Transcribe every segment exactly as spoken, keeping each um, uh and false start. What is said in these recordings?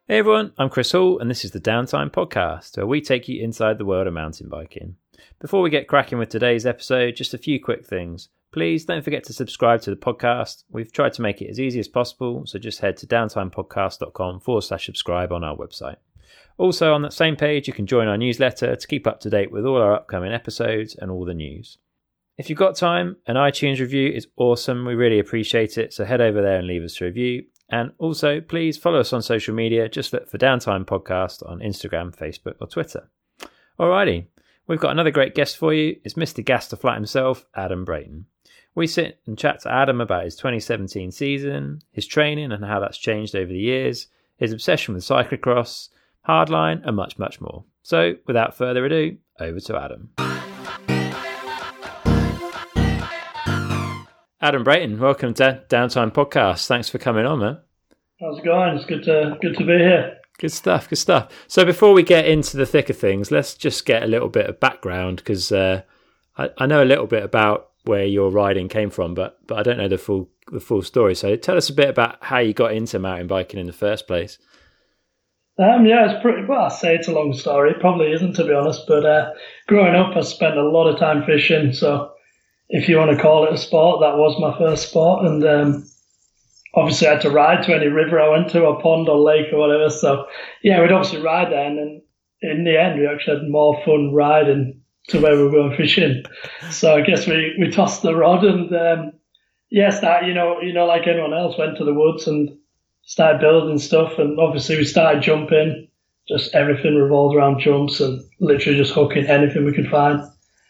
Hey everyone, I'm Chris Hall and this is the Downtime Podcast, where we take you inside the world of mountain biking. Before we get cracking with today's episode, just a few quick things. Please don't forget to subscribe to the podcast. We've tried to make it as easy as possible, so just head to downtimepodcast.com forward slash subscribe on our website. Also, on that same page, you can join our newsletter to keep up to date with all our upcoming episodes and all the news. If you've got time, an iTunes review is awesome. We really appreciate it, so head over there and leave us a review. And also, please follow us on social media. Just look for Downtime Podcast on Instagram, Facebook or Twitter. Alrighty, we've got another great guest for you. It's Mister Gas to Flat himself, Adam Brayton. We sit and chat to Adam about his twenty seventeen season, his training and how that's changed over the years, his obsession with cyclocross, hardline and much, much more. So, without further ado, over to Adam. Adam Brayton, welcome to Downtime Podcast. Thanks for coming on, man. How's it going? It's good to good to be here. Good stuff, good stuff. So before we get into the thick of things, let's just get a little bit of background because uh, I, I know a little bit about where your riding came from, but but I don't know the full the full story. So tell us a bit about how you got into mountain biking in the first place. Um, yeah, it's pretty. Well, I say it's a long story. It probably isn't, to be honest. But uh, growing up, I spent a lot of time fishing, so. If you want to call it a sport, that was my first sport. And um, obviously I had to ride to any river I went to, or pond or lake or whatever. So, yeah, we'd obviously ride there. And then in the end, we actually had more fun riding to where we were going fishing. So I guess we, we tossed the rod and, um, yes, that, you know, you know, like anyone else, went to the woods and started building stuff. And obviously we started jumping. Just everything revolved around jumps and literally just hooking anything we could find.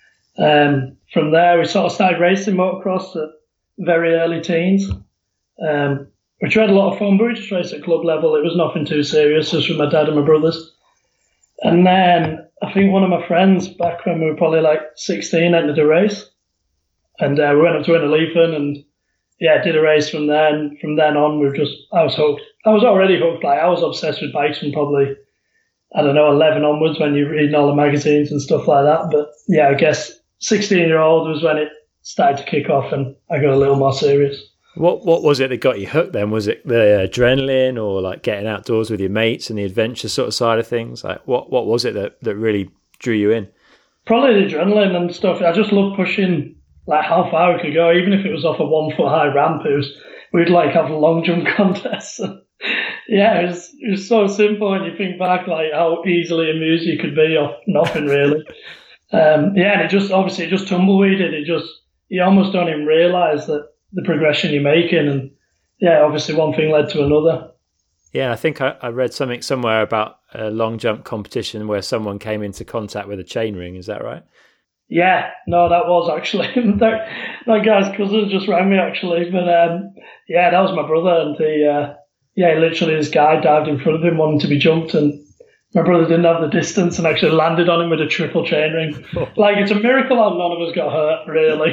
Um, from there, we sort of started racing motocross at very early teens, um, which we had a lot of fun, but we just raced at club level. It was nothing too serious, just with my dad and my brothers. And then I think one of my friends, back when we were probably like sixteen, entered a race. And uh, we went up to Innerleithen and, yeah, did a race from there. And from then on, we've just, I was hooked. I was already hooked. Like, I was obsessed with bikes from probably, I don't know, eleven onwards when you're reading all the magazines and stuff like that. But, yeah, I guess sixteen-year-old was when it started to kick off and I got a little more serious. What what was it that got you hooked then? Was it the adrenaline or like getting outdoors with your mates and the adventure sort of side of things? Like what, what was it that, that really drew you in? Probably the adrenaline and stuff. I just loved pushing like how far we could go, even if it was off a one-foot-high ramp. It was, we'd like have long jump contests. Yeah, it was, it was so simple when you think back like how easily amused you could be off nothing really. Um, yeah, and it just, obviously, it just tumbleweeded. It just, you almost don't even realise that the progression you're making. And yeah, obviously one thing led to another. Yeah, I think I, I read something somewhere about a long jump competition where someone came into contact with a chainring. Is that right? Yeah, no, that was actually, that, that guy's cousin just rang me actually. But um, yeah, that was my brother. And he, uh, yeah, literally this guy dived in front of him wanting to be jumped, and my brother didn't have the distance and actually landed on him with a triple chainring. Like, it's a miracle how none of us got hurt,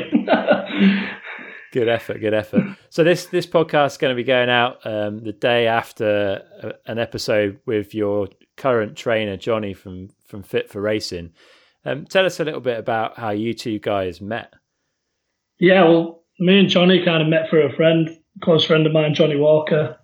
really. Good effort, good effort. So this this podcast is going to be going out um, the day after a, an episode with your current trainer, Johnny, from, from Fit for Racing. Um, tell us a little bit about how you two guys met. Yeah, well, me and Johnny kind of met through a friend, close friend of mine, Johnny Walker.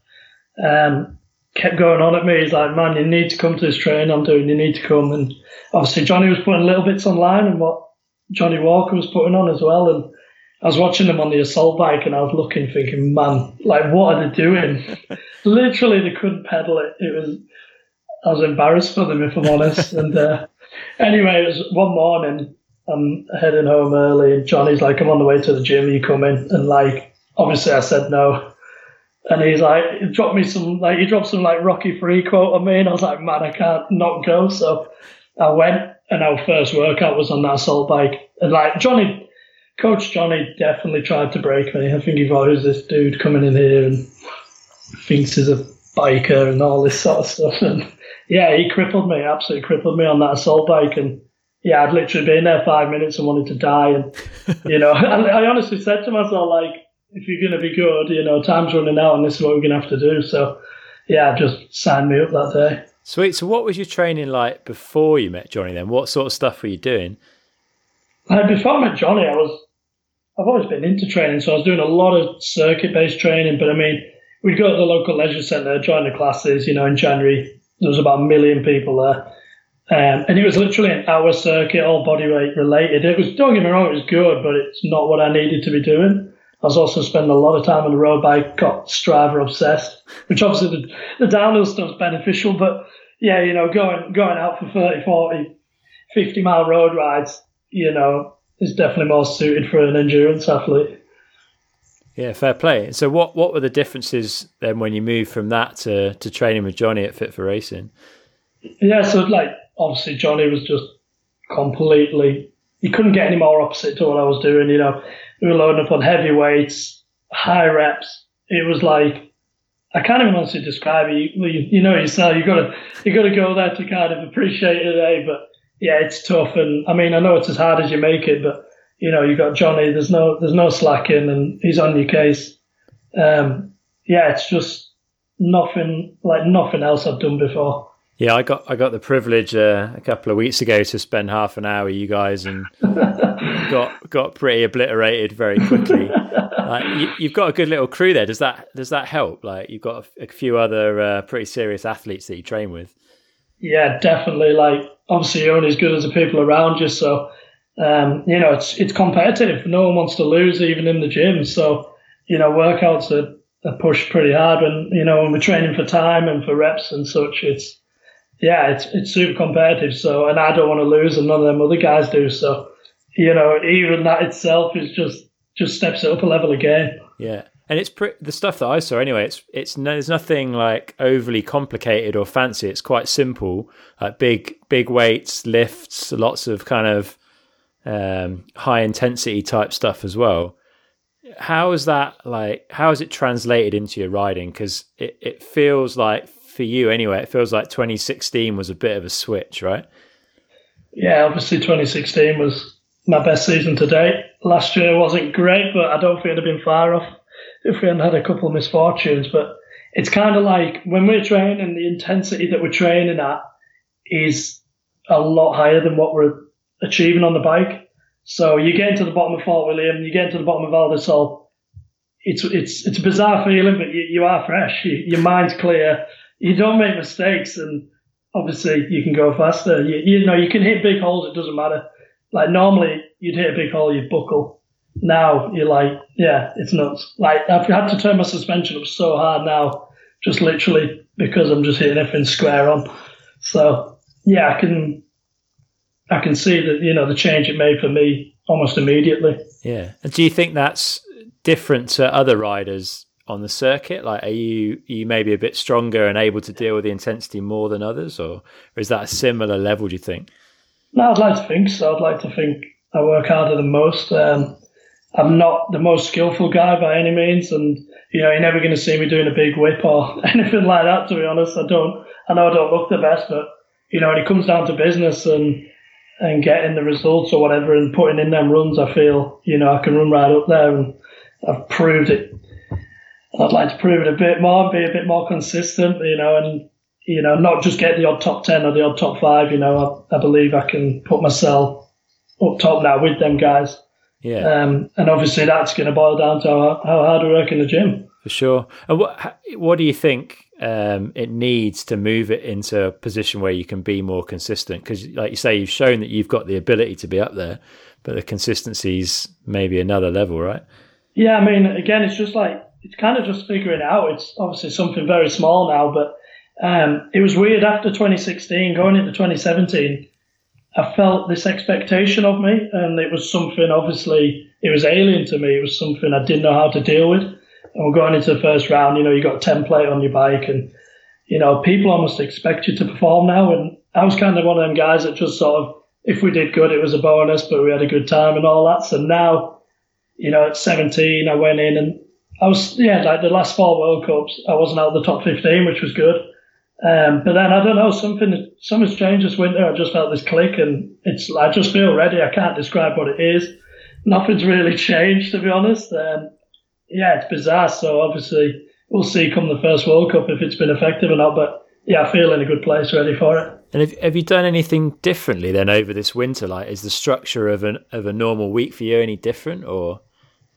Um kept going on at me. He's like, man, you need to come to this training I'm doing. You need to come. And obviously Johnny was putting little bits online and what Johnny Walker was putting on as well. And I was watching them on the assault bike and I was looking, thinking, man, like, what are they doing? Literally, they couldn't pedal it. It was, I was embarrassed for them, if I'm honest. And uh, anyway, it was one morning, I'm heading home early and Johnny's like, I'm on the way to the gym. You come in? And like, obviously I said no. And he's like, he dropped me some, like, he dropped some, like, Rocky Free quote on me. And I was like, man, I can't not go. So I went, and our first workout was on that assault bike. And, like, Johnny, Coach Johnny definitely tried to break me. I think he thought, who's this dude coming in here and thinks he's a biker and all this sort of stuff. And, yeah, he crippled me, absolutely crippled me on that assault bike. And, yeah, I'd literally been there five minutes and wanted to die. And, you know, I, I honestly said to myself, like, if you're going to be good, you know, time's running out and this is what we're going to have to do. So, yeah, just signed me up that day. Sweet. So what was your training like before you met Johnny then? What sort of stuff were you doing? Uh, before I met Johnny, I was, I've always been into training. So I was doing a lot of circuit-based training. But, I mean, we'd go to the local leisure centre, join the classes. You know, in January there was about a million people there. Um, and it was literally an hour circuit, all bodyweight related. It was, don't get me wrong, it was good, but it's not what I needed to be doing. I was also spending a lot of time on the road bike, got Strava obsessed, which obviously the, the downhill stuff's beneficial, but yeah, you know, going going out for thirty, forty, fifty mile road rides, you know, is definitely more suited for an endurance athlete. Yeah, fair play. So what, what were the differences then when you moved from that to, to training with Johnny at Fit for Racing? Yeah, so like, obviously Johnny was just completely, you couldn't get any more opposite to what I was doing. You know, we were loading up on heavy weights, high reps. It was like, I can't even honestly describe it. You, you, you know yourself, you gotta you gotta go there to kind of appreciate it, eh? But yeah, it's tough. And I mean, I know it's as hard as you make it, but you know, you got Johnny. There's no there's no slacking, and he's on your case. Um, yeah, it's just nothing like nothing else I've done before. Yeah, I got I got the privilege uh, a couple of weeks ago to spend half an hour with you guys, and got got pretty obliterated very quickly. Like, you, you've got a good little crew there. Does that does that help? Like, you've got a, a few other uh, pretty serious athletes that you train with. Yeah, definitely. Like, obviously, you're only as good as the people around you. So, um, you know, it's it's competitive. No one wants to lose, even in the gym. So, you know, workouts are, are pushed pretty hard, and you know, when we're training for time and for reps and such, it's yeah, it's it's super competitive. So, and I don't want to lose, and none of them other guys do. So, you know, even that itself is just just steps it up a level again. Yeah, and it's pre- the stuff that I saw anyway. It's it's no, there's nothing like overly complicated or fancy. It's quite simple, like big big weights, lifts, lots of kind of um, high intensity type stuff as well. How is that like? How is it translated into your riding? Because it, it feels like, for you anyway, it feels like twenty sixteen was a bit of a switch, right? Yeah, obviously twenty sixteen was my best season to date. Last year wasn't great, but I don't think it'd have been far off if we hadn't had a couple of misfortunes. But it's kind of like when we're training, the intensity that we're training at is a lot higher than what we're achieving on the bike. So you get into the bottom of Fort William, you get into the bottom of Val d'Isole. It's it's it's a bizarre feeling, but you, you are fresh. You, your mind's clear. You don't make mistakes, and obviously you can go faster. You, you know, you can hit big holes. It doesn't matter. Like normally you'd hit a big hole, you'd buckle. Now you're like, yeah, it's nuts. Like I've had to turn my suspension up so hard now, just literally because I'm just hitting everything square on. So yeah, I can I can see that, you know, the change it made for me almost immediately. Yeah. And do you think that's different to other riders on the circuit? Like, are you are you maybe a bit stronger and able to deal with the intensity more than others, or, or is that a similar level, do you think? No, I'd like to think so. I'd like to think I work harder than most. Um, I'm not the most skillful guy by any means, and you know, you're never going to see me doing a big whip or anything like that. To be honest, I don't. I know I don't look the best, but you know, when it comes down to business and and getting the results or whatever, and putting in them runs, I feel, you know, I can run right up there, and I've proved it. I'd like to prove it a bit more, be a bit more consistent, you know, and you know, not just get the odd top ten or the odd top five. You know, I, I believe I can put myself up top now with them guys. Yeah. Um, and obviously that's going to boil down to how, how hard we work in the gym. For sure. And what what do you think um, it needs to move it into a position where you can be more consistent? Because, like you say, you've shown that you've got the ability to be up there, but the consistency's maybe another level, right? Yeah, I mean, again, it's just like, it's kind of just figuring it out. It's obviously something very small now, but um, it was weird after twenty sixteen, going into twenty seventeen. I felt this expectation of me, and it was something, obviously, it was alien to me. It was something I didn't know how to deal with. And we're going into the first round, you know, you got a template on your bike, and, you know, people almost expect you to perform now. And I was kind of one of them guys that just sort of, if we did good, it was a bonus, but we had a good time and all that. So now, you know, at seventeen, I went in and I was, yeah, like the last four World Cups, I wasn't out of the top fifteen, which was good. Um, but then I don't know, something something's changed this winter. I just felt this click, and it's I just feel ready. I can't describe what it is. Nothing's really changed, to be honest. Um, yeah, it's bizarre. So obviously we'll see come the first World Cup if it's been effective or not. But yeah, I feel in a good place, ready for it. And have, have you done anything differently then over this winter? Like, is the structure of an of a normal week for you any different, or?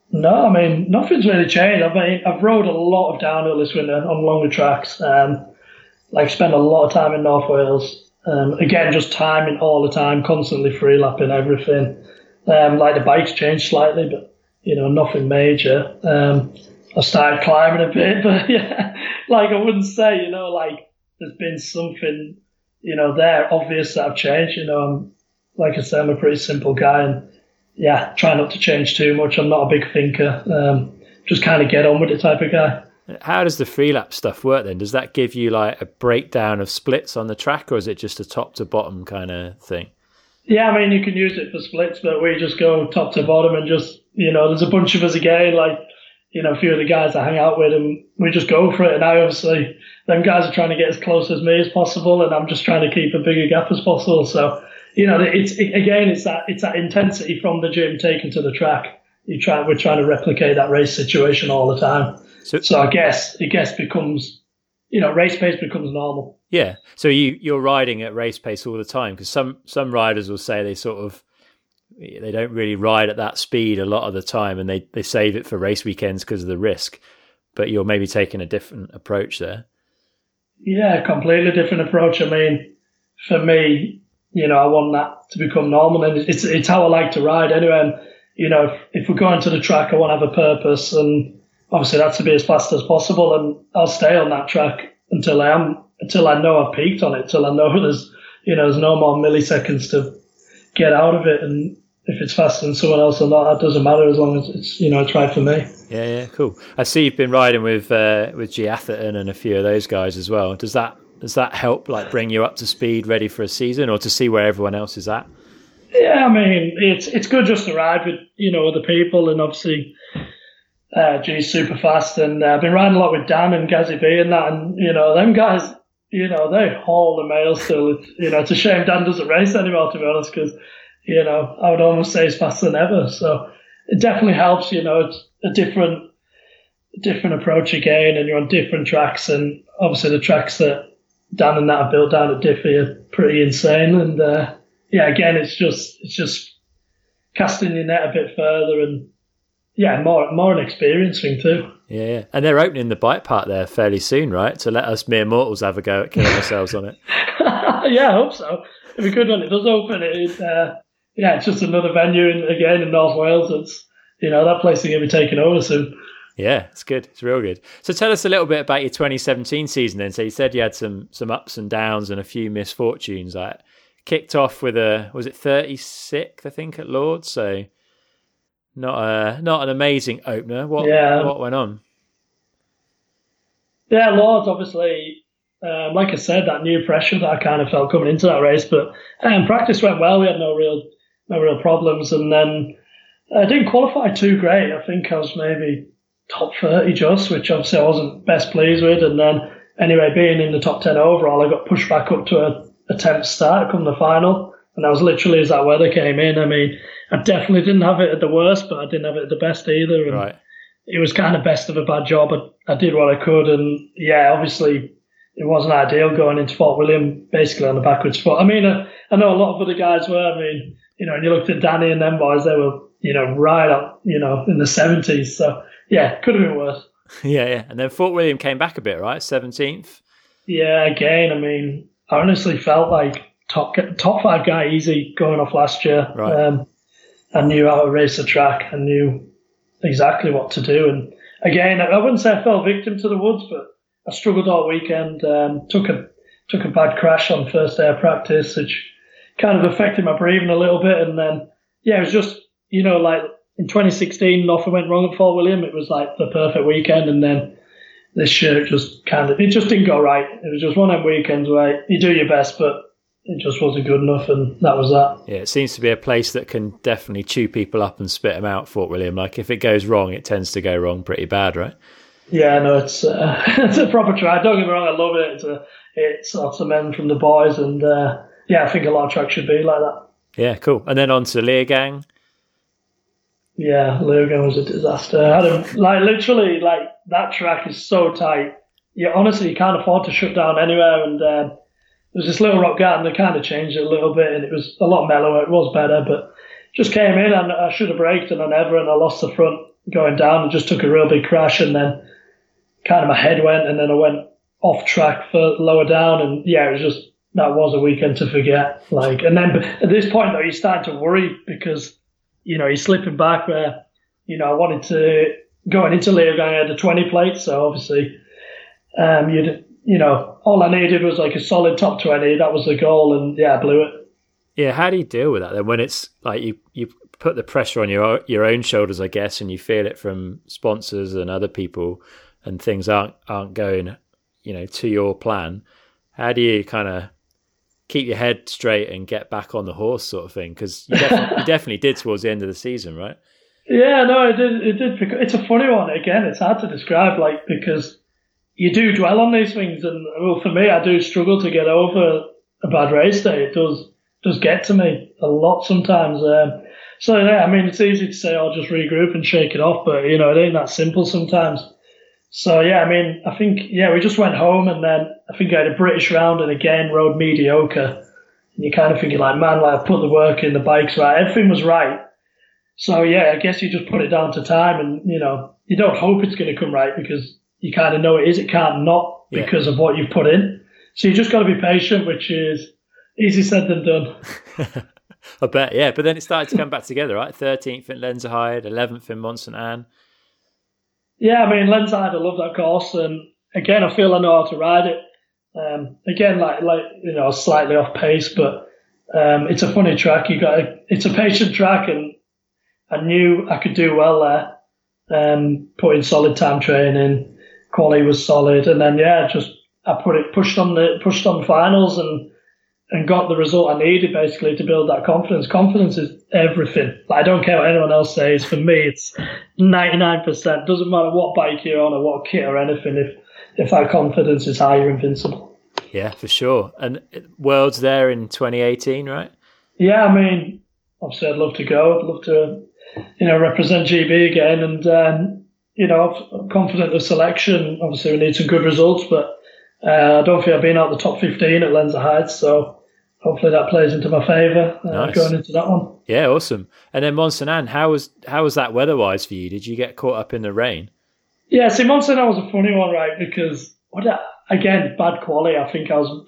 No, I mean, nothing's really changed. I mean, I've rode a lot of downhill this winter on longer tracks. Um, like, spent a lot of time in North Wales. Um, again, just timing all the time, constantly free lapping everything. Um, like, the bike's changed slightly, but, you know, nothing major. Um, I started climbing a bit, but yeah, like, I wouldn't say, you know, like, there's been something, you know, there obvious that I've changed. You know, I'm, like I said, I'm a pretty simple guy, and yeah, try not to change too much. I'm not a big thinker. Um, just kind of get on with it type of guy. How does the free lap stuff work then? Does that give you like a breakdown of splits on the track, or is it just a top to bottom kind of thing? Yeah, I mean, you can use it for splits, but we just go top to bottom and just, you know, there's a bunch of us again, like, you know, a few of the guys I hang out with, and we just go for it. And I obviously, them guys are trying to get as close as me as possible, and I'm just trying to keep a bigger gap as possible. So, you know, it's it, again, it's that it's that intensity from the gym taken to the track. You try, we're trying to replicate that race situation all the time. So, so I guess it guess becomes, you know, race pace becomes normal. Yeah. So you you're riding at race pace all the time, because some some riders will say they sort of they don't really ride at that speed a lot of the time, and they they save it for race weekends because of the risk. But you're maybe taking a different approach there. Yeah, completely different approach. I mean, for me, you know, I want that to become normal, and it's it's how I like to ride anyway. And, you know, if, if we're going to the track, I want to have a purpose, and obviously that's to be as fast as possible, and I'll stay on that track until I am, until I know I've peaked on it, until I know there's, you know, there's no more milliseconds to get out of it. And if it's faster than someone else or not, that doesn't matter as long as it's, you know, it's right for me. Yeah, yeah, cool. I see you've been riding with uh, with G Atherton and a few of those guys as well. Does that does that help, like, bring you up to speed, ready for a season, or to see where everyone else is at? Yeah, I mean, it's it's good just to ride with, you know, other people, and obviously uh, G's super fast, and uh, I've been riding a lot with Dan and Gazzy B and that, and, you know, them guys, you know, they haul the mail still. It's, you know, it's a shame Dan doesn't race anymore, to be honest, because, you know, I would almost say he's faster than ever. So it definitely helps, you know, it's a different, different approach again, and you're on different tracks, and obviously the tracks that Dan and that have built down at Diffie are pretty insane. And uh, yeah, again, it's just it's just casting your net a bit further, and yeah, more more an experience thing too. Yeah, yeah, and they're opening the bike park there fairly soon, right? To let us mere mortals have a go at killing ourselves on it. Yeah, I hope so. It'd be good when it does open. It, uh, yeah, it's just another venue, in, again in North Wales. It's, you know, that place is going to be taken over soon. Yeah, it's good. It's real good. So tell us a little bit about your twenty seventeen season then. So you said you had some some ups and downs and a few misfortunes. Like, kicked off with a, was it thirty-sixth, I think, at Lords? So not a, not an amazing opener. What, yeah. what went on? Yeah, Lords, obviously, um, like I said, that new pressure that I kind of felt coming into that race. But um, practice went well. We had no real no real problems. And then I didn't qualify too great. I think I was maybe top thirty just, which obviously I wasn't best pleased with. And then anyway, being in the top ten overall, I got pushed back up to a, a tenth start come the final. And that was literally as that weather came in. I mean, I definitely didn't have it at the worst, but I didn't have it at the best either. And right. It was kind of best of a bad job. I, I did what I could. And yeah, obviously it wasn't ideal going into Fort William basically on the backwards foot. I mean, I, I know a lot of other guys were. I mean, you know, and you looked at Danny and them boys, they were, you know, right up, you know, in the seventies. So yeah, could have been worse. Yeah, yeah. And then Fort William came back a bit, right? seventeenth? Yeah, again, I mean, I honestly felt like top top five guy easy going off last year. Right. Um, I knew how to race the track. I knew exactly what to do. And again, I wouldn't say I fell victim to the woods, but I struggled all weekend. Um, took a took a bad crash on first day of practice, which kind of affected my breathing a little bit. And then, yeah, it was just, you know, like, in twenty sixteen, nothing went wrong at Fort William. It was like the perfect weekend, and then this year it just kind of, it just didn't go right. It was just one of them weekends where you do your best, but it just wasn't good enough, and that was that. Yeah, it seems to be a place that can definitely chew people up and spit them out, Fort William. Like, if it goes wrong, it tends to go wrong pretty bad, right? Yeah, no, it's uh, it's a proper try. Don't get me wrong, I love it. It's a, it's lots of men from the boys, and uh, yeah, I think a lot of tracks should be like that. Yeah, cool. And then on to Leogang. Yeah, Leogang was a disaster. I had a, like literally, like that track is so tight. You honestly you can't afford to shut down anywhere. And uh, there was this little rock garden that kind of changed it a little bit, and it was a lot mellower. It was better, but just came in and I should have braked and I never, and I lost the front going down and just took a real big crash, and then kind of my head went, and then I went off track for lower down, and yeah, it was just, that was a weekend to forget. Like, and then at this point though, you're starting to worry because, you know, you're slipping back where, you know, I wanted to, going into Leogang, I had a twenty plate, so obviously, um, you'd, you know, all I needed was like a solid top twenty, that was the goal, and yeah, I blew it. Yeah, how do you deal with that then when it's like you, you put the pressure on your your own shoulders, I guess, and you feel it from sponsors and other people, and things aren't aren't going, you know, to your plan? How do you kind of keep your head straight and get back on the horse, sort of thing? Because you, definitely, you definitely did towards the end of the season, right? Yeah, no, it did. It did. It's a funny one. Again, it's hard to describe, like, because you do dwell on these things, and well, for me, I do struggle to get over a bad race day. It does does get to me a lot sometimes. Um, so yeah, I mean, it's easy to say I'll just regroup and shake it off, but you know, it ain't that simple sometimes. So yeah, I mean, I think yeah, we just went home, and then I think I had a British round, and again rode mediocre. And you kind of thinking like, man, like I put the work in, the bike's right, everything was right. So yeah, I guess you just put it down to time, and you know, you don't hope it's going to come right because you kind of know it is. It can't not because yeah. of what you've put in. So you just got to be patient, which is easy said than done. I bet, yeah. But then it started to come back together, right? thirteenth in Lenzerheide, eleventh in Mont Saint Anne. Yeah, I mean, Lenzerheide, I love that course, and again, I feel I know how to ride it. Um, again, like like you know, slightly off pace, but um, it's a funny track. You got a, it's a patient track, and I knew I could do well there. Um, put in solid time training, quality was solid, and then yeah, just I put it pushed on the pushed on the finals and and got the result I needed basically to build that confidence. Confidence is everything. Like, I don't care what anyone else says. For me, it's ninety-nine percent. Doesn't matter what bike you're on or what kit or anything. If if that confidence is high, you're invincible. Yeah, for sure. And Worlds there in twenty eighteen, right? Yeah, I mean, obviously I'd love to go. I'd love to, you know, represent G B again, and um, you know, I'm confident of selection. Obviously, we need some good results, but uh, I don't think I've been out the top fifteen at Lenzerheide, so hopefully that plays into my favour uh, nice. going into that one. Yeah, awesome. And then Mont Saint Anne, how was how was that weather-wise for you? Did you get caught up in the rain? Yeah, see, Mont Saint Anne was a funny one, right? Because what I, again, bad quality. I think I was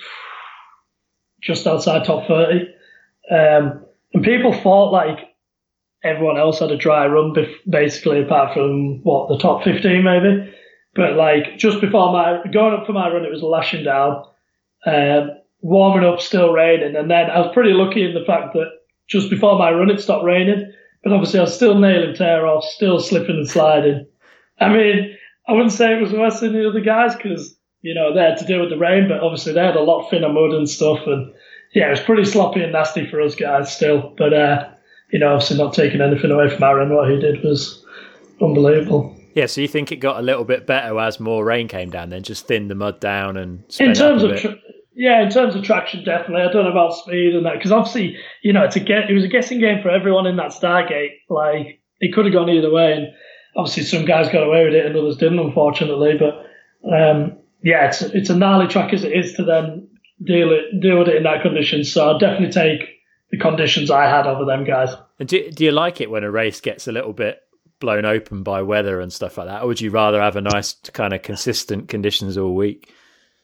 just outside top thirty, um, and people thought like everyone else had a dry run, basically, apart from what the top fifteen maybe. But like just before my going up for my run, it was lashing down. Um, warming up, still raining, and then I was pretty lucky in the fact that just before my run it stopped raining, but obviously I was still nailing tear off, still slipping and sliding. I mean, I wouldn't say it was worse than the other guys because, you know, they had to deal with the rain, but obviously they had a lot thinner mud and stuff, and yeah, it was pretty sloppy and nasty for us guys still, but uh, you know, obviously not taking anything away from Aaron. What he did was unbelievable. Yeah, so you think it got a little bit better as more rain came down, then just thinned the mud down and in terms of tra- yeah, in terms of traction, definitely. I don't know about speed and that because obviously, you know, it's a get. It was a guessing game for everyone in that Stargate. Like it could have gone either way, and obviously some guys got away with it and others didn't, unfortunately. But um, yeah, it's it's a gnarly track as it is to then deal it deal with it in that condition. So I'll definitely take the conditions I had over them guys. And do do you like it when a race gets a little bit blown open by weather and stuff like that, or would you rather have a nice kind of consistent conditions all week?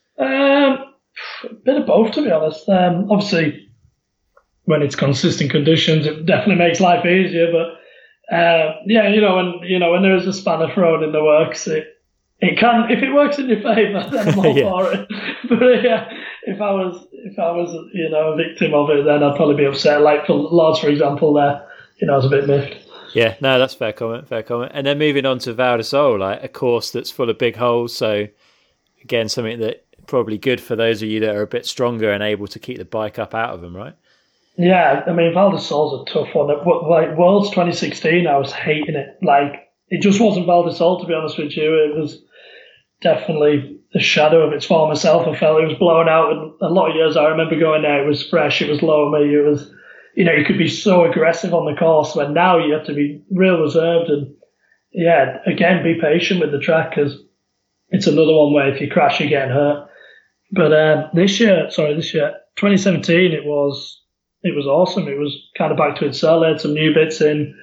Um, a bit of both, to be honest. Um, obviously, when it's consistent conditions, it definitely makes life easier. But uh, yeah, you know, when you know when there is a spanner thrown in the works, it it can if it works in your favour, then I'm all yeah. for it. But yeah, if I was if I was you know a victim of it, then I'd probably be upset. Like for Lords, for example, there, you know, I was a bit miffed. Yeah, no, that's fair comment, fair comment. And then moving on to Val di Sole, like a course that's full of big holes. So again, something that probably good for those of you that are a bit stronger and able to keep the bike up out of them, right? Yeah, I mean, Val di Sole's a tough one. Like Worlds twenty sixteen, I was hating it. Like it just wasn't Val di Sole, to be honest with you. It was definitely a shadow of its former self. I felt it was blown out. And a lot of years I remember going there, it was fresh, it was low me, it was. You know, you could be so aggressive on the course when now you have to be real reserved and, yeah, again, be patient with the track because it's another one where if you crash, you're getting hurt. But um, this year, sorry, this year, twenty seventeen, it was it was awesome. It was kind of back to itself. They had some new bits in.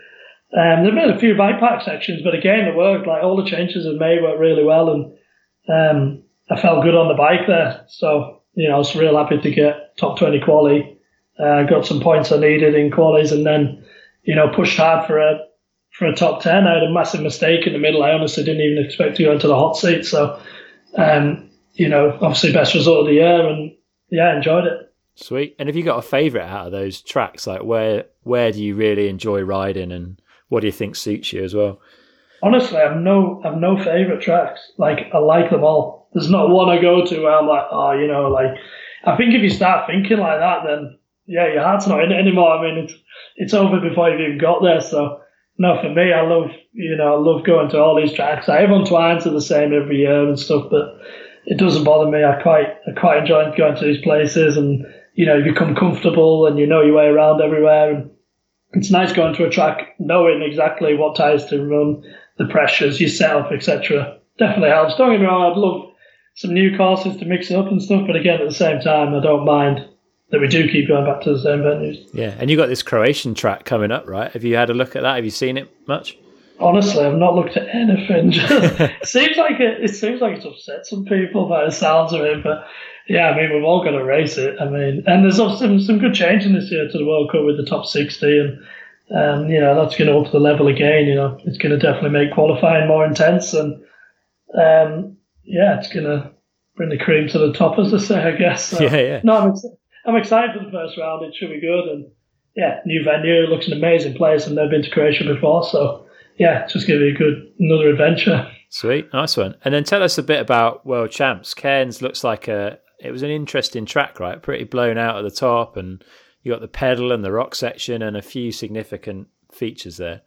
Um, they've made a few bike park sections, but again, it worked. Like all the changes they've made worked really well, and um, I felt good on the bike there. So you know, I was real happy to get top twenty quali. Uh, got some points I needed in qualies, and then you know pushed hard for a for a top ten. I had a massive mistake in the middle. I honestly didn't even expect to go into the hot seat. So um, you know, obviously best result of the year, and yeah, enjoyed it. Sweet. And have you got a favourite out of those tracks? Like where where do you really enjoy riding, and what do you think suits you as well? Honestly, I've no I've no favourite tracks. Like I like them all. There's not one I go to where I'm like, oh, you know, like I think if you start thinking like that, then yeah, your heart's not in it anymore. I mean, it's it's over before you've even got there. So no, for me, I love you know I love going to all these tracks. I Avon Twines are the same every year and stuff, but it doesn't bother me. I quite I quite enjoy going to these places, and you know you become comfortable and you know your way around everywhere. And it's nice going to a track knowing exactly what tyres to run, the pressures, your setup, et cetera. Definitely helps. Don't get me wrong, I'd love some new courses to mix up and stuff, but again, at the same time, I don't mind that we do keep going back to the same venues. Yeah, and you got this Croatian track coming up, right? Have you had a look at that? Have you seen it much? Honestly, I've not looked at anything. it seems like it, it seems like it's upset some people by the sounds of it, but yeah, I mean, we've all got to race it. I mean, and there's also some, some good changing this year to the World Cup with the top sixty, and um, you know, that's going to up the level again. You know, it's going to definitely make qualifying more intense, and um, yeah, it's going to bring the cream to the top, as they say, I guess. So, yeah, yeah. No, I'm, ex- I'm excited for the first round. It should be good, and yeah, new venue. It looks an amazing place. I've never been to Croatia before, so yeah, it's just going to be a good another adventure. Sweet, nice one. And then tell us a bit about World Champs. Cairns looks like a it was an interesting track, right? Pretty blown out at the top, and you got the pedal and the rock section and a few significant features there.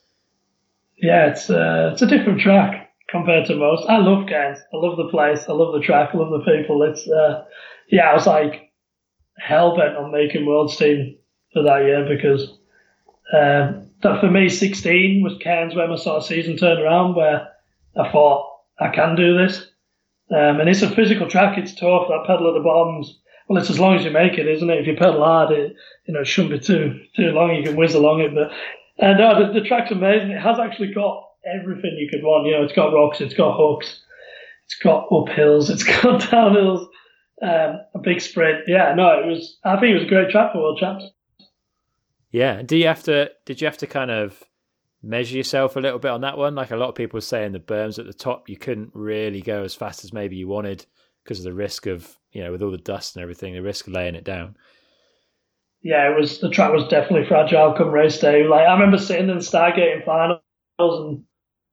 Yeah, it's uh, it's a different track compared to most. I love Cairns. I love the place. I love the track. I love the people. It's uh, yeah, I was like hell bent on making World's team for that year because um, that for me, sixteen was Cairns where my sort of season turned around, where I thought I can do this. Um, and it's a physical track. It's tough. That pedal at the bottoms. Well, it's as long as you make it, isn't it? If you pedal hard, it you know it shouldn't be too too long. You can whiz along it. But and uh, the, the track's amazing. It has actually got everything you could want. You know, it's got rocks, it's got hooks, it's got uphills, it's got downhills, um, a big sprint. Yeah, no, it was. I think it was a great track for World Champs. Yeah. Do you have to? Did you have to kind of measure yourself a little bit on that one? Like a lot of people say in the berms at the top, you couldn't really go as fast as maybe you wanted because of the risk of, you know, with all the dust and everything, the risk of laying it down. Yeah, it was. The track was definitely fragile come race day. Like I remember sitting in the Stargating finals and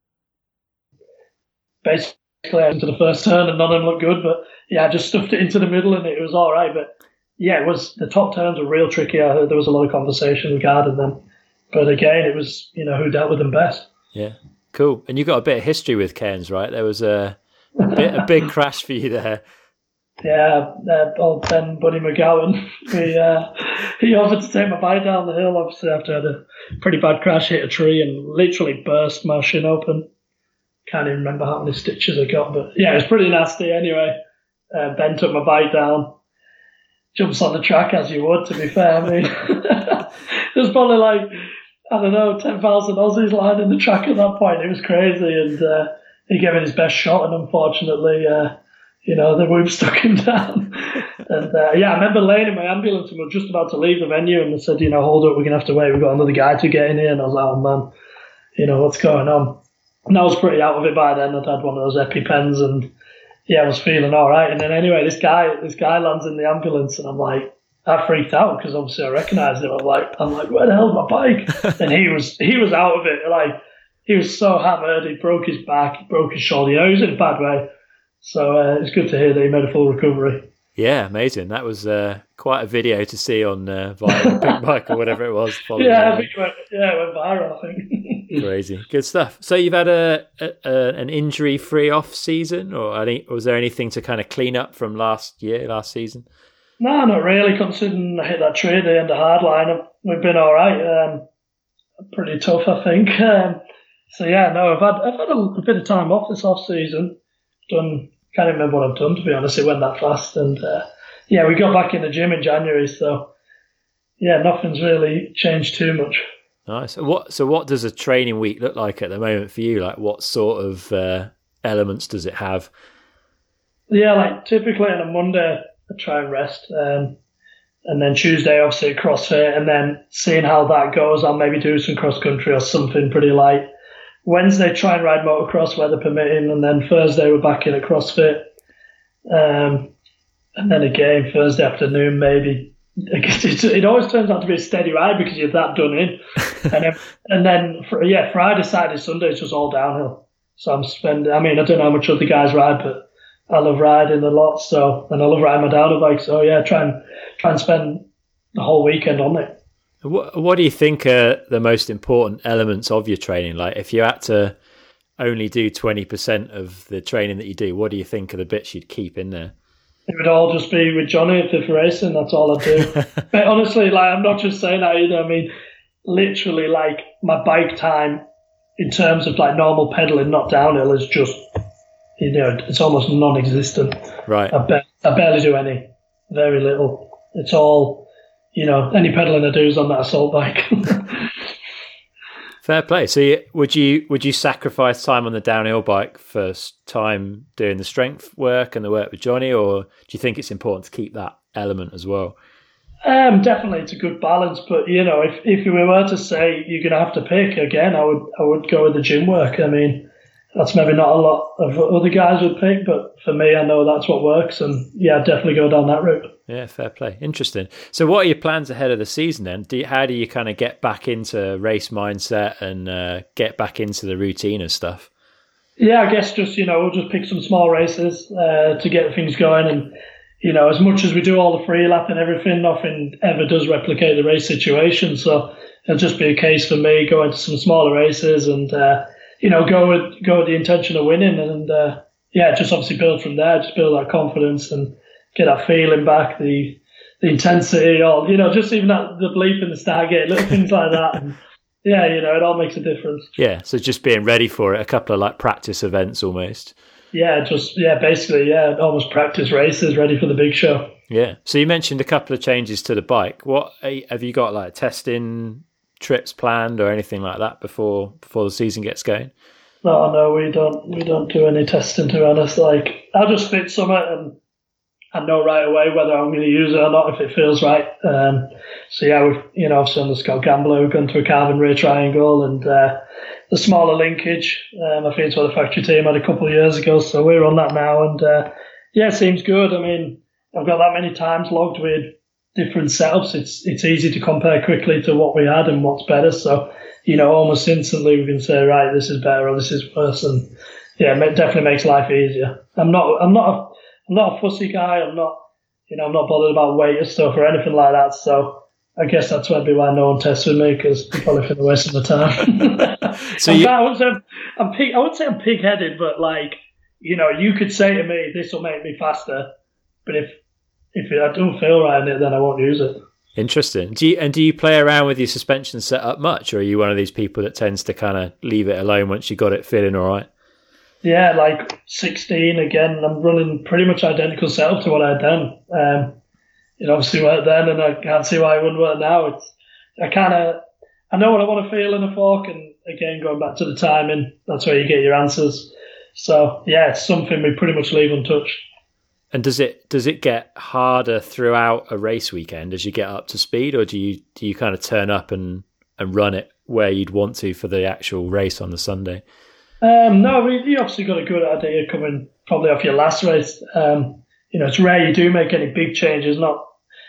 basically into the first turn and none of them looked good, but yeah, I just stuffed it into the middle and it was all right. But yeah, it was the top turns were real tricky. I heard there was a lot of conversation regarding them. But again, it was, you know, who dealt with them best. Yeah, cool. And you got a bit of history with Cairns, right? There was a, a, bit, a big crash for you there. Yeah, uh, old Ben Buddy McGowan. He, uh, he offered to take my bike down the hill, obviously, after I had a pretty bad crash, hit a tree and literally burst my shin open. Can't even remember how many stitches I got, but yeah, it was pretty nasty anyway. Uh, Ben took my bike down, jumps on the track as you would, to be fair. I mean, there's probably like, I don't know, ten thousand Aussies lining the track at that point. It was crazy, and uh, he gave it his best shot, and unfortunately, uh, you know, the whoop stuck him down. and uh, yeah, I remember laying in my ambulance and we were just about to leave the venue, and they said, you know, hold up, we're going to have to wait. We've got another guy to get in here. And I was like, oh man, you know, what's going on? And I was pretty out of it by then. I'd had one of those EpiPens, and yeah, I was feeling all right. And then anyway, this guy, this guy lands in the ambulance, and I'm like, I freaked out because obviously I recognised him. I'm like, I'm like, where the hell's my bike? And he was, he was out of it. Like, he was so hammered. He broke his back, he broke his shoulder. You know, he was in a bad way. So uh, it's good to hear that he made a full recovery. Yeah, amazing. That was uh, quite a video to see on uh, Viral Pink Bike or whatever it was. Yeah, I think it went, yeah, it went viral, I think. Crazy. Good stuff. So you've had a, a, a an injury-free off season, or any, was there anything to kind of clean up from last year, last season? No, not really, considering I hit that tree at the end of hardline. We've been all right. Um, pretty tough, I think. Um, so yeah, no, I've had I've had a, a bit of time off this off season. Done, can't remember what I've done, to be honest. It went that fast, and uh, yeah, we got back in the gym in January. So yeah, nothing's really changed too much. Nice. So what so what does a training week look like at the moment for you? Like what sort of uh, elements does it have? Yeah, like typically on a Monday I try and rest, um, and then Tuesday obviously CrossFit, and then seeing how that goes, I'll maybe do some cross country or something pretty light. Wednesday try and ride motocross weather permitting, and then Thursday we're back in at CrossFit, um, and then again Thursday afternoon maybe. It, it always turns out to be a steady ride because you're that done in, and then and then for, yeah, Friday, Saturday, Sunday it's just all downhill. So I'm spending. I mean, I don't know how much other guys ride, but I love riding a lot. So and I love riding my downhill bike. So yeah, try and try and spend the whole weekend on it. What What do you think are the most important elements of your training? Like, if you had to only do twenty percent of the training that you do, what do you think are the bits you'd keep in there? It would all just be with Johnny at Fifth Racing. That's all I do. But honestly, like, I'm not just saying that either. I mean, literally, like, my bike time in terms of like normal pedaling, not downhill, is just, you know, it's almost non-existent. Right. I, ba- I barely do any, very little. It's all, you know, any pedaling I do is on that assault bike. Fair play. So, you, would you would you sacrifice time on the downhill bike for time doing the strength work and the work with Johnny, or do you think it's important to keep that element as well? Um, definitely, it's a good balance. But you know, if if we were to say you're going to have to pick again, I would I would go with the gym work. I mean, that's maybe not a lot of other guys would pick, but for me, I know that's what works, and yeah, I'd definitely go down that route. Yeah, fair play. Interesting. So what are your plans ahead of the season then? Do you, how do you kind of get back into race mindset and uh, get back into the routine and stuff? Yeah, I guess just, you know, we'll just pick some small races uh, to get things going. And, you know, as much as we do all the free lap and everything, nothing ever does replicate the race situation. So it'll just be a case for me going to some smaller races and, uh, you know, go with, go with the intention of winning. And, uh, yeah, just obviously build from there, just build that confidence and get that feeling back, the the intensity, all, you know, just even that, the bleep in the Stargate, little things like that. And yeah, you know, it all makes a difference. Yeah, so just being ready for it, a couple of like practice events almost. Yeah, just, yeah, basically, yeah, almost practice races, ready for the big show. Yeah. So you mentioned a couple of changes to the bike. What have you got, like testing trips planned or anything like that before before the season gets going? No, no, we don't we don't do any testing, to be honest. Like, I'll just fit something and I know right away whether I'm going to use it or not if it feels right. Um, so yeah, we've, you know, obviously on the Scott Gambler, we've gone to a carbon rear triangle and uh, the smaller linkage. Um, I think it's what the factory team had a couple of years ago, so we're on that now. And uh, yeah, it seems good. I mean, I've got that many times logged with different setups. It's it's easy to compare quickly to what we had and what's better. So, you know, almost instantly we can say, right, this is better or this is worse. And yeah, it definitely makes life easier. I'm not, I'm not, a, I'm not a fussy guy. I'm not, you know, I'm not bothered about weight or stuff or anything like that. So I guess that's maybe why no one tests with me, because I'm probably for the waste of the time. so you, I, wouldn't say I'm, I'm pig, I wouldn't say I'm pig-headed, but like, you know, you could say to me, this will make me faster. But if, if I don't feel right in it, then I won't use it. Interesting. Do you, and do you play around with your suspension setup much, or are you one of these people that tends to kind of leave it alone once you got it feeling all right? Yeah, like sixteen again. I'm running pretty much identical setup to what I had done. Um, it obviously worked then, and I can't see why it wouldn't work now. It's I kind of I know what I want to feel in a fork, and again going back to the timing, that's where you get your answers. So yeah, it's something we pretty much leave untouched. And does it does it get harder throughout a race weekend as you get up to speed, or do you do you kind of turn up and, and run it where you'd want to for the actual race on the Sunday? Um, no, we, you obviously got a good idea coming probably off your last race. Um, you know, it's rare you do make any big changes. Not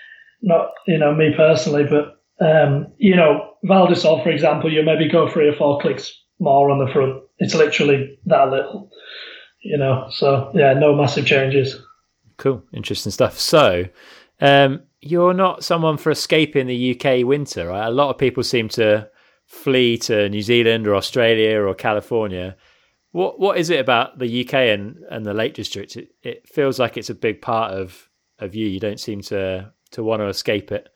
not you know me personally, but um, you know Val di Sole, for example, you maybe go three or four clicks more on the front. It's literally that little, you know. So yeah, no massive changes. Cool. Interesting stuff. So um, you're not someone for escaping the U K winter, right? A lot of people seem to flee to New Zealand or Australia or California. What What is it about the U K and, and the Lake District? It, it feels like it's a big part of, of you. You don't seem to, to want to escape it.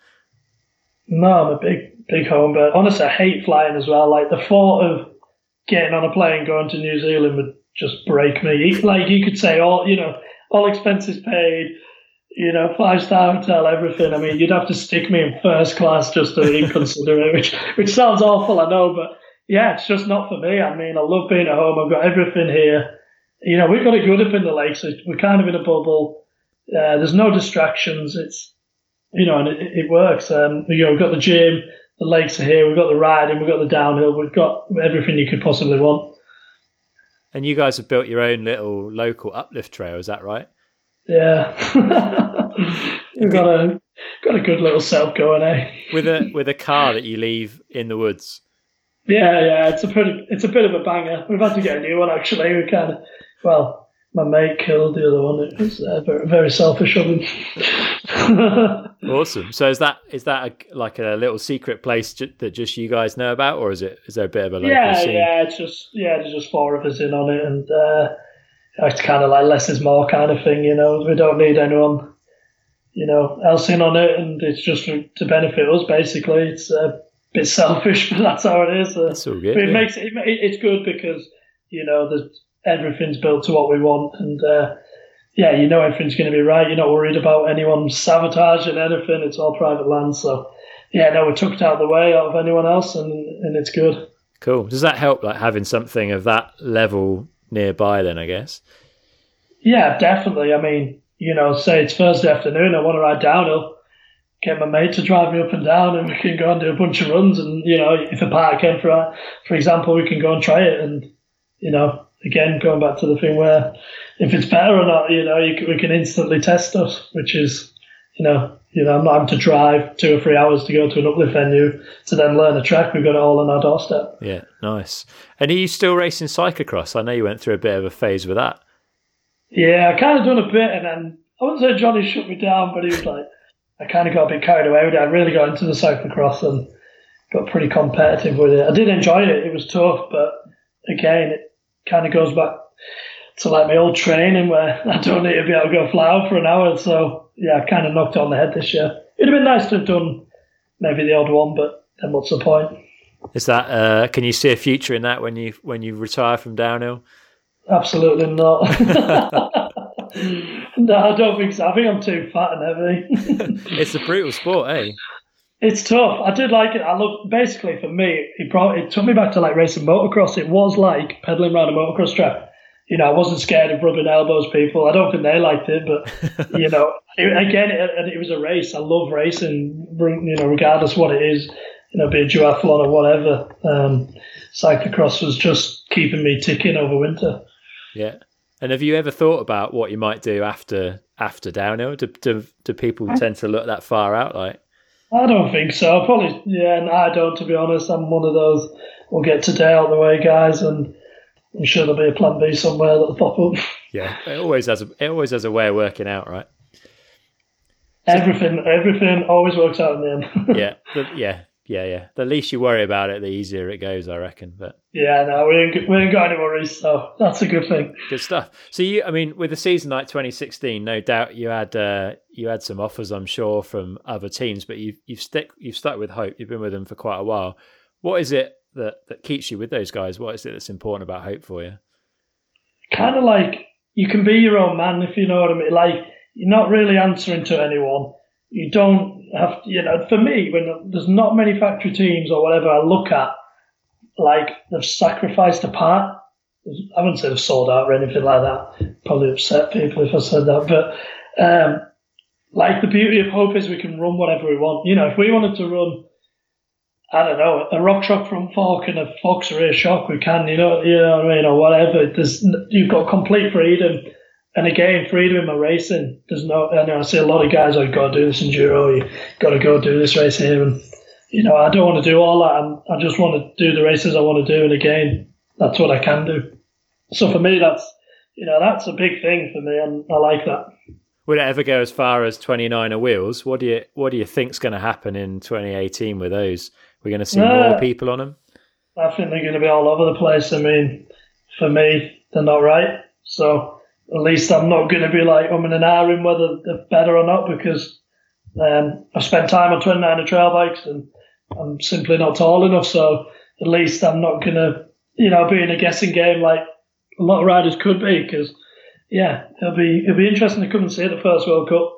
No, I'm a big, big home bird. Honestly, I hate flying as well. Like the thought of getting on a plane going to New Zealand would just break me. Like you could say all, you know, all expenses paid, You know, five star hotel, everything. I mean, you'd have to stick me in first class just to even consider it, which which sounds awful, I know, but yeah, it's just not for me. I mean, I love being at home. I've got everything here. You know, we've got it good up in the lakes. We're kind of in a bubble. Uh, there's no distractions. It's, you know, and it, it works. Um, you know, we've got the gym, the lakes are here, we've got the riding, we've got the downhill, we've got everything you could possibly want. And you guys have built your own little local uplift trail, is that right? Yeah. We've got a got a good little setup going, eh? With a with a car that you leave in the woods. Yeah, yeah, it's a pretty, it's a bit of a banger. We've had to get a new one actually. We kind of, well, my mate killed the other one. It was uh, very, very selfish of him. Awesome. So is that is that a, like a little secret place ju- that just you guys know about, or is it is there a bit of a local yeah, scene? Yeah, it's just yeah, there's just four of us in on it, and uh, it's kind of like less is more kind of thing. You know, we don't need anyone, you know, else in on it, and it's just to benefit us basically. It's a bit selfish, but that's how it is. Uh, that's all good. But it yeah. makes it, it's good because you know the everything's built to what we want, and uh, yeah, you know everything's going to be right. You're not worried about anyone sabotaging anything. It's all private land, so yeah, no, we're tucked out of the way out of anyone else, and and it's good. Cool. Does that help, like having something of that level nearby? Then I guess. Yeah, definitely. I mean, you know, say it's Thursday afternoon, I want to ride downhill. Get my mate to drive me up and down, and we can go and do a bunch of runs. And you know, if a park came for, for example, we can go and try it. And you know, again, going back to the thing where if it's better or not, you know, you can, we can instantly test stuff, which is, you know, you know, I'm not having to drive two or three hours to go to an uplift venue to then learn a track. We've got it all on our doorstep. Yeah, nice. And are you still racing cyclocross? I know you went through a bit of a phase with that. Yeah, I kind of done a bit, and then I wouldn't say Johnny shut me down, but he was like, I kind of got a bit carried away with it. I really got into the cyclocross and got pretty competitive with it. I did enjoy it. It was tough, but again, it kind of goes back to like my old training where I don't need to be able to go fly out for an hour. So yeah, I kind of knocked it on the head this year. It'd have been nice to have done maybe the odd one, but then what's the point? Is that? Uh, can you see a future in that when you when you retire from downhill? Absolutely not. No, I don't think so. I think I'm too fat and heavy. It's a brutal sport, eh? It's tough. I did like it. I love basically for me, it brought it took me back to like racing motocross. It was like pedaling around a motocross track. You know, I wasn't scared of rubbing elbows people. I don't think they liked it, but you know, it, again, it, it was a race. I love racing. You know, regardless of what it is, you know, be a duathlon or whatever. Um, cyclocross was just keeping me ticking over winter. Yeah. And have you ever thought about what you might do after after downhill? Do do, do people tend to look that far out? Like, I don't think so. Probably, yeah. And I don't, to be honest. I'm one of those. We'll get today out of the way, guys, and I'm sure there'll be a plan B somewhere that'll pop up. Yeah, it always has. A, it always has a way of working out, right? Everything, everything always works out in the end. yeah, the, yeah, yeah, yeah. The least you worry about it, the easier it goes, I reckon. But yeah, no, we ain't, we ain't got any worries, so that's a good thing. Good stuff. So you, I mean, with a season like twenty sixteen, no doubt you had uh, you had some offers, I'm sure, from other teams, but you've you've stick you've stuck with Hope. You've been with them for quite a while. What is it that that keeps you with those guys? What is it that's important about Hope for you? Kind of like you can be your own man, if you know what I mean. Like you're not really answering to anyone. You don't have, you know. For me, when there's not many factory teams or whatever, I look at like they've sacrificed a part. I wouldn't say they've sold out or anything like that. Probably upset people if I said that, but um, like the beauty of Hope is we can run whatever we want. You know, if we wanted to run, I don't know, a rock shock front fork and a Fox rear shock, we can, you know, you know what I mean, or whatever. There's, you've got complete freedom. And again, freedom in my racing. There's no, I know I see a lot of guys, oh, you've got to do this enduro, you've got to go do this race here. And, you know, I don't want to do all that. I'm, I just want to do the races I want to do. And again, that's what I can do. So for me, that's, you know, that's a big thing for me. And I like that. Would it ever go as far as twenty-niner wheels? What do you, what do you think's going to happen in twenty eighteen with those? We're going to see uh, more people on them? I think they're going to be all over the place. I mean, for me, they're not right. So at least I'm not going to be like umming and ahhing whether they're better or not, because um, I've spent time on twenty-niner trail bikes and I'm simply not tall enough. So at least I'm not going to, you know, be in a guessing game like a lot of riders could be, because, yeah, it'll be it'll be interesting to come and see the first World Cup.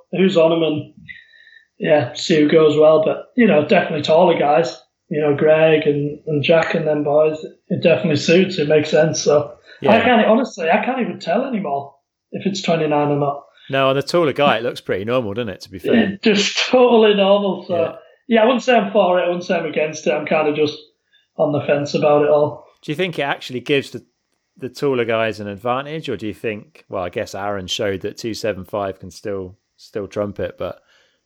who's on them and yeah, see who goes well. But you know, definitely taller guys. You know, Greg and, and Jack and them boys. It definitely suits. It makes sense. So yeah. I can't honestly. I can't even tell anymore if it's twenty-nine or not. No, on the taller guy, it looks pretty normal, doesn't it? To be fair, it's just totally normal. So yeah. yeah, I wouldn't say I'm for it. I wouldn't say I'm against it. I'm kind of just on the fence about it all. Do you think it actually gives the the taller guys an advantage, or do you think? Well, I guess Aaron showed that two seventy-five can still still trump it, but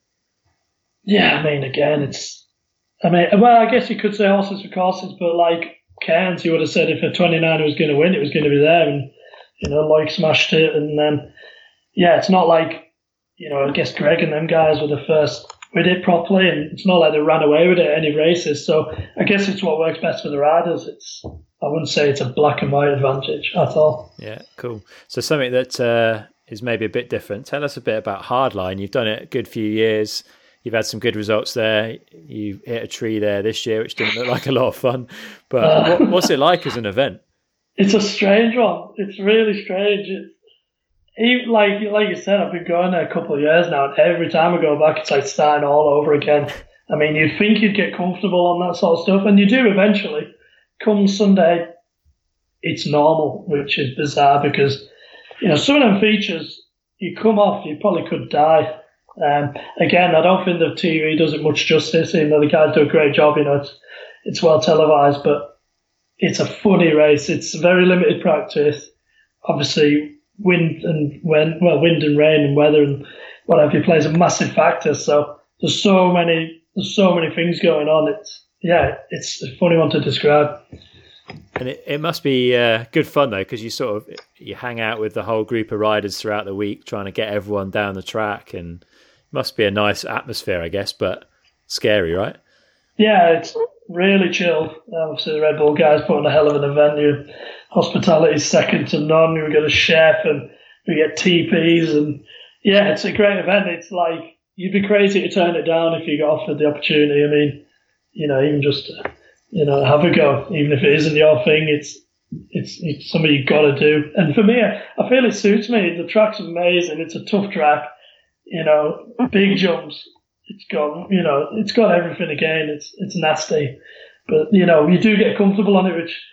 yeah, I mean, again, it's. I mean, well, I guess you could say horses for courses, but like Cairns, you would have said if a twenty-nine was going to win, it was going to be there, and you know, Loic smashed it, and then yeah, it's not like you know, I guess Greg and them guys were the first with it properly, and it's not like they ran away with it at any races. So I guess it's what works best for the riders. It's I wouldn't say it's a black and white advantage at all. Yeah, cool. So something that uh, is maybe a bit different. Tell us a bit about Hardline. You've done it a good few years. You've had some good results there. You hit a tree there this year, which didn't look like a lot of fun. But uh, what, what's it like as an event? It's a strange one. It's really strange. It's, even like like you said, I've been going there a couple of years now, and every time I go back, it's like starting all over again. I mean, you'd think you'd get comfortable on that sort of stuff, and you do eventually. Come Sunday, it's normal, which is bizarre because, you know, some of them features, you come off, you probably could die. Um, again, I don't think the T V does it much justice, even though the guys do a great job, you know, it's, it's well televised, but it's a funny race. It's very limited practice. Obviously, wind and when well, wind and rain and weather and whatever plays a massive factor. So there's so many, there's so many things going on. It's yeah, it's a funny one to describe. And it, it must be uh, good fun though, because you sort of you hang out with the whole group of riders throughout the week, trying to get everyone down the track, and it must be a nice atmosphere, I guess, but scary, right? Yeah, it's really chill. Obviously, the Red Bull guys put on a hell of an event. Your hospitality's second to none. We get a chef and we get T Ps, and yeah, it's a great event. It's like you'd be crazy to turn it down if you got offered the opportunity. I mean, you know, even just to, you know, have a go, even if it isn't your thing. It's it's it's something you've got to do. And for me, I feel it suits me. The track's amazing. It's a tough track. You know, big jumps. It's got, you know, it's got everything again. It's it's nasty, but you know, you do get comfortable on it, which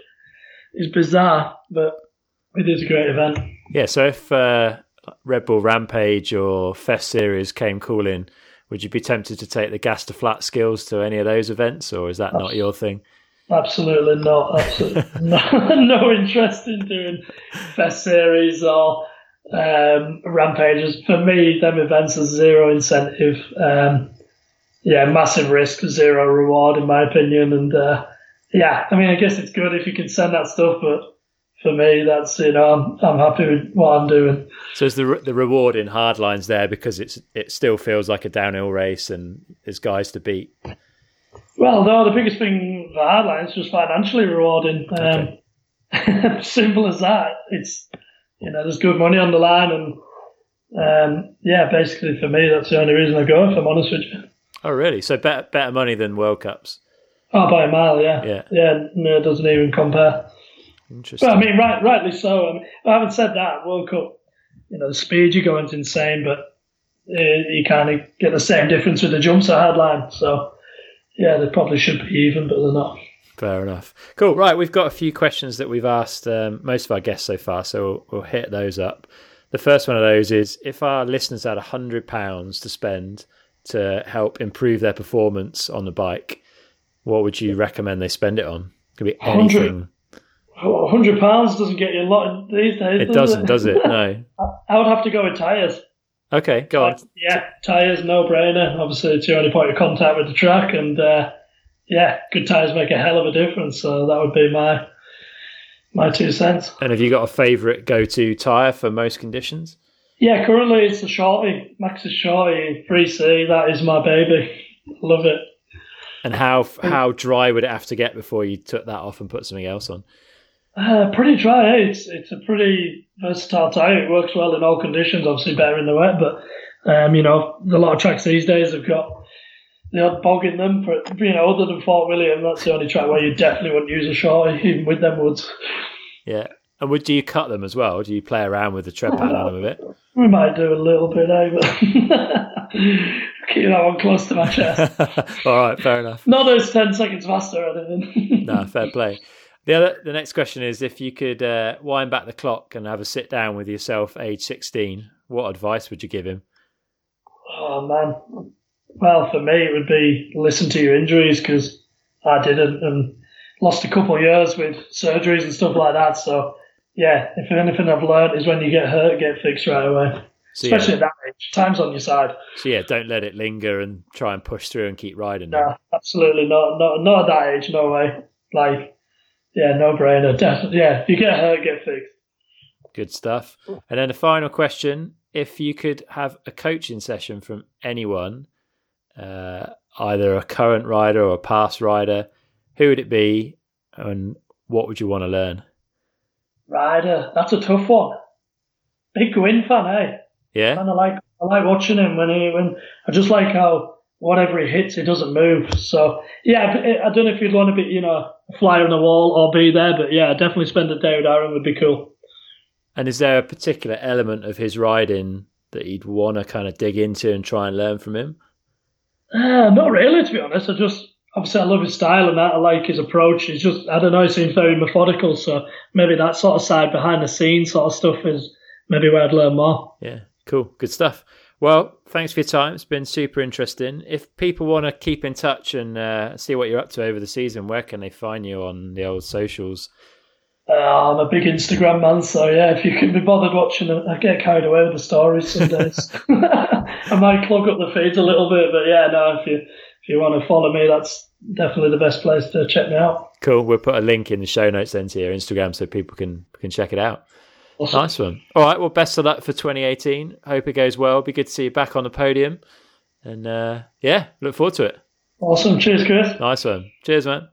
is bizarre, but it is a great event. Yeah. So if uh, Red Bull Rampage or Fest Series came calling, would you be tempted to take the gas to flat skills to any of those events, or is that Absolutely. Not your thing? Absolutely not. Absolutely no, no interest in doing Fest Series or um, Rampages. For me, them events are zero incentive. Um, yeah, massive risk, zero reward, in my opinion. And uh, yeah, I mean, I guess it's good if you can send that stuff, but for me, that's, you know, I'm, I'm happy with what I'm doing. So is the the reward in Hardlines there because it's it still feels like a downhill race and there's guys to beat? Well, no, the biggest thing for Hardlines is just financially rewarding. Okay. Um, simple as that. It's, you know, there's good money on the line, and um, yeah, basically for me, that's the only reason I go, if I'm honest with you. Oh, really? So better better money than World Cups? Oh, by a mile, yeah. Yeah, yeah no, it doesn't even compare. Interesting. But I mean, right, rightly so. I mean, I haven't said that. World Cup, you know, the speed you're going is insane, but uh, you kind of get the same difference with the jumps at Hardline. So, yeah, they probably should be even, but they're not. Fair enough. Cool. Right, we've got a few questions that we've asked um, most of our guests so far, so we'll, we'll hit those up. The first one of those is, if our listeners had one hundred pounds to spend to help improve their performance on the bike, what would you recommend they spend it on? It could be anything. one hundred pounds doesn't get you a lot these days. It does doesn't, it? does it? No. I would have to go with tyres. Okay, go on. Uh, yeah, tyres, no-brainer. Obviously, it's your only point of contact with the track, and uh, yeah, good tyres make a hell of a difference. So that would be my my two cents. And have you got a favourite go-to tyre for most conditions? Yeah, currently it's the Shorty, Maxxis Shorty three C. That is my baby. Love it. And how how dry would it have to get before you took that off and put something else on? Uh, pretty dry. Eh? It's it's a pretty versatile tyre. It works well in all conditions. Obviously better in the wet, but um, you know, a lot of tracks these days have got the odd bog in them. For, you know, other than Fort William, that's the only track where you definitely wouldn't use a Shorty, even with them woods. Yeah. And would do you cut them as well? Do you play around with the tread pattern on them a bit? We might do a little bit, eh? But keep that one close to my chest. All right, fair enough. Not those ten seconds faster or anything. No, fair play. The other, the next question is, if you could uh, wind back the clock and have a sit down with yourself, age sixteen, what advice would you give him? Oh man, well for me it would be listen to your injuries, because I didn't and lost a couple of years with surgeries and stuff like that. So yeah, if anything I've learned is when you get hurt, get fixed right away. So, especially yeah. at that age, time's on your side. So yeah, don't let it linger and try and push through and keep riding. No, absolutely not. Not not at that age, no way. Like, yeah, no brainer. Definitely, yeah. If you get hurt, get fixed. Good stuff. And then the final question: if you could have a coaching session from anyone, uh, either a current rider or a past rider, who would it be, and what would you want to learn? Rider, that's a tough one. Big Gwyn fan, eh? Yeah. And I like I like watching him when he when I just like how whatever he hits, he doesn't move. So yeah, I don't know if you'd want to be, you know, a fly on the wall or be there, but yeah, definitely spend a day with Aaron would be cool. And is there a particular element of his riding that you'd want to kind of dig into and try and learn from him? Uh, not really, to be honest. I just obviously I love his style and that. I like his approach. He's just I don't know. He seems very methodical. So maybe that sort of side behind the scenes sort of stuff is maybe where I'd learn more. Yeah, cool, good stuff. Well, thanks for your time. It's been super interesting. If people want to keep in touch and uh, see what you're up to over the season, where can they find you on the old socials? Uh, I'm a big Instagram man, so yeah, if you can be bothered watching it, I get carried away with the stories some days. I might clog up the feeds a little bit, but yeah, no, if you if you want to follow me, that's definitely the best place to check me out. Cool. We'll put a link in the show notes then to your Instagram so people can can check it out. Awesome. Nice one. All right, well, best of luck for twenty eighteen. Hope it goes well. Be good to see you back on the podium. And uh, yeah, look forward to it. Awesome. Cheers, Chris. Nice one. Cheers, man.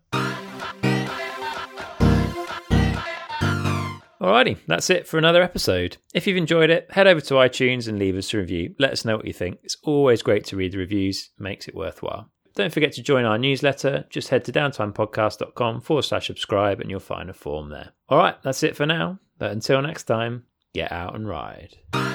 Alrighty, that's it for another episode. If you've enjoyed it, head over to iTunes and leave us a review. Let us know what you think. It's always great to read the reviews. It makes it worthwhile. Don't forget to join our newsletter. Just head to downtimepodcast.com forward slash subscribe and you'll find a form there. Alright, that's it for now. But until next time, get out and ride.